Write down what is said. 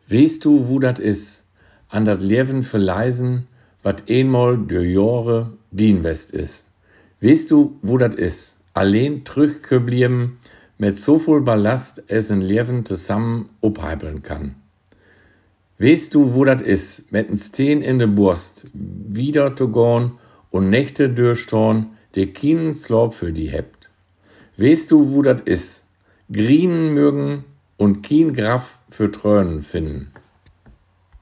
Weißt du, wo dat is? An dat Leben verleisen, wat eenmal durch Jahre dienwest is. Weißt du, wo dat is? Allein zurückgeblieben mit so viel Ballast, es ein Leben zusammen abheibeln kann. Weißt du, wo dat is? Mit n Steen in de Brust, wieder zu gehen und Nächte durchstehen, die keinen Slop für die hebt. Weißt du, wo dat is? Grienen mögen und kein Graf für Tränen finden.